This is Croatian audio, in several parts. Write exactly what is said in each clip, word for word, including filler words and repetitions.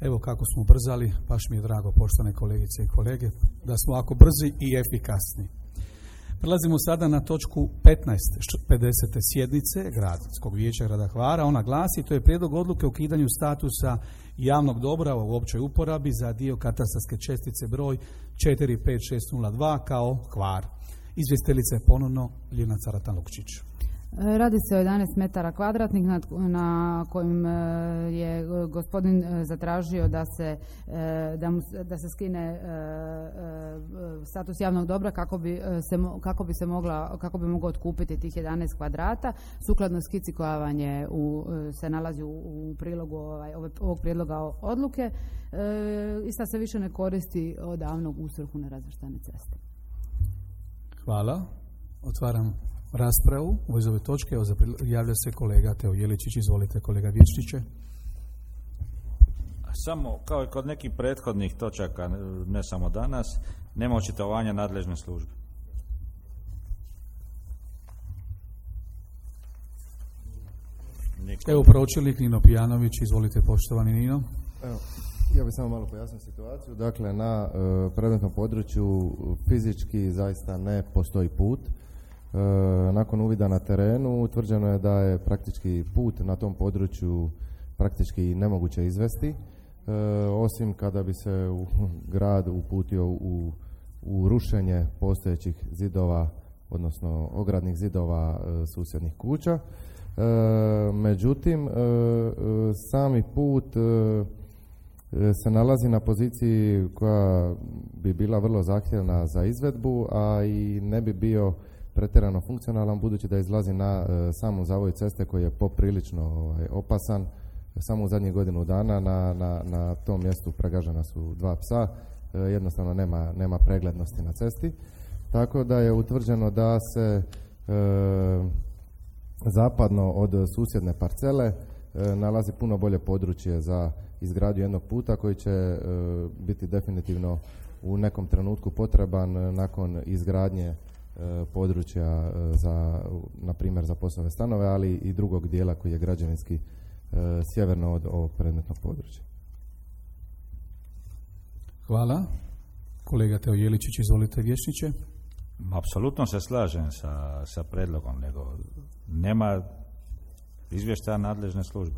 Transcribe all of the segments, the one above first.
Evo kako smo ubrzali, baš mi je drago, poštovane kolegice i kolege, da smo ovako brzi i efikasni. Prelazimo sada na točku petnaest pedesete sjednice Gradskog vijeća grada Hvara. Ona glasi, to je prijedlog odluke o ukidanju statusa javnog dobra u općoj uporabi za dio katastarske čestice broj četiri pet šest nula dva kao Hvar. Izvjestiteljica je ponovno Ljiljana Caratan Lukčić. Radi se o jedanaest metara kvadratnih na kojim je gospodin zatražio da se, da, mu, da se skine status javnog dobra kako bi se, kako bi se mogla, kako bi mogao otkupiti tih jedanaest kvadrata. Sukladno skici koja vam je u, se nalazi u, u prilogu ovaj, ovog prijedloga odluke, ista se više ne koristi odavnog u svrhu nerazvrstane ceste. Hvala. Otvaram raspravu u iz ove točke. Evo, javlja se kolega Teo Jeličić. Izvolite, kolega Vječniće. Samo kao i kod nekih prethodnih točaka, ne samo danas, nema očitovanja nadležne službe. Niko. Evo pročelnik Nino Pijanović. Izvolite, poštovani Nino. Evo, ja bih samo malo pojasnio situaciju. Dakle, na uh, predmetnom području fizički zaista ne postoji put. E, nakon uvida na terenu utvrđeno je da je praktički put na tom području praktički nemoguće izvesti, e, osim kada bi se u grad uputio u, u rušenje postojećih zidova, odnosno ogradnih zidova e, susjednih kuća. E, međutim, e, sami put e, se nalazi na poziciji koja bi bila vrlo zahtjevna za izvedbu, a i ne bi bio pretjerano funkcionalan, budući da izlazi na e, samu zavoj ceste koji je poprilično ovaj, opasan. Samo u zadnjih godinu dana na, na, na tom mjestu pregažena su dva psa, e, jednostavno nema, nema preglednosti na cesti. Tako da je utvrđeno da se e, zapadno od susjedne parcele e, nalazi puno bolje područje za izgradnju jednog puta koji će e, biti definitivno u nekom trenutku potreban nakon izgradnje područja za, na primjer, za POS-ove stanove, ali i drugog dijela koji je građevinski e, sjeverno od ovog predmetnog područja. Hvala. Kolega Teo Jeličić, izvolite, Vječniće. Apsolutno se slažem sa, sa predlogom, nego nema izvještaja nadležne službe.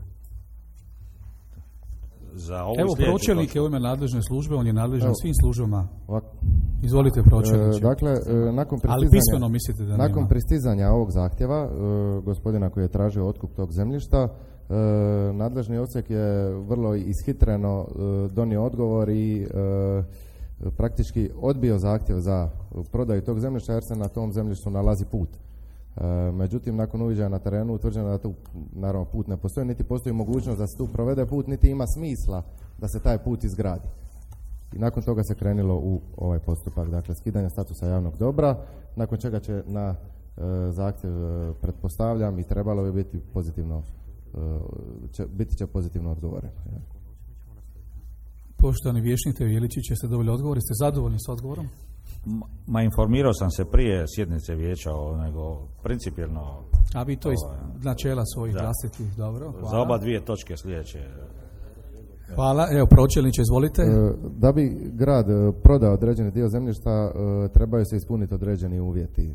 Za ovu Evo, pročelnik je u ime nadležne službe, on je nadležan svim službama. Izvolite, pročelniče. E, dakle, e, nakon ali pismeno mislite da nakon nema. pristizanja ovog zahtjeva, e, gospodina koji je tražio otkup tog zemljišta, e, nadležni odsjek je vrlo ishitreno e, donio odgovor i e, praktički odbio zahtjev za prodaju tog zemljišta jer se na tom zemljištu nalazi put. E, međutim, nakon uviđaja na terenu utvrđeno da tu naravno put ne postoji, niti postoji mogućnost da se tu provede put, niti ima smisla da se taj put izgradi. I nakon toga se krenulo u ovaj postupak, dakle skidanja statusa javnog dobra, nakon čega će na e, zahtjev e, pretpostavljam i trebalo bi biti pozitivno, e, će, biti će pozitivno odgovoreno. Ja. Poštovani Vječnik Teo Jeličić, jeste dobili odgovor? Jeste zadovoljni s odgovorom? Ma, informirao sam se prije sjednice vijeća, nego principijelno. A vi to iz načela svojih glasiti, dobro? Hvala. Za oba dvije točke sljedeće. Hvala. Evo, pročelniče, izvolite. Da bi grad prodao određeni dio zemljišta, trebaju se ispuniti određeni uvjeti.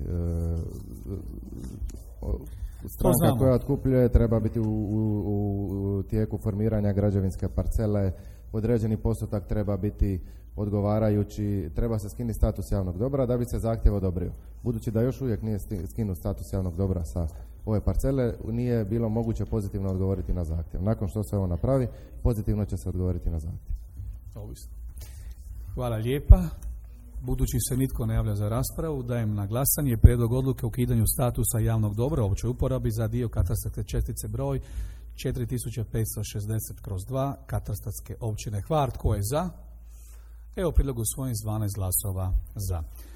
Stranka koja otkupljuje treba biti u, u, u tijeku formiranja građevinske parcele, određeni postotak treba biti odgovarajući, treba se skinuti status javnog dobra da bi se zahtjev odobrio. Budući da još uvijek nije skinut status javnog dobra sa ove parcele, nije bilo moguće pozitivno odgovoriti na zahtjev. Nakon što se ovo napravi, pozitivno će se odgovoriti na zahtjev. Ovisno. Hvala lijepa. Budući se nitko ne javlja za raspravu, dajem na glasanje prijedlog odluke o ukidanju statusa javnog dobra u općoj uporabi za dio katastarske čestice broj četiri tisuće petsto šezdeset kroz dva katastarske općine Hvar. Tko je za? Evo, prijedlog usvojen s dvanaest glasova za.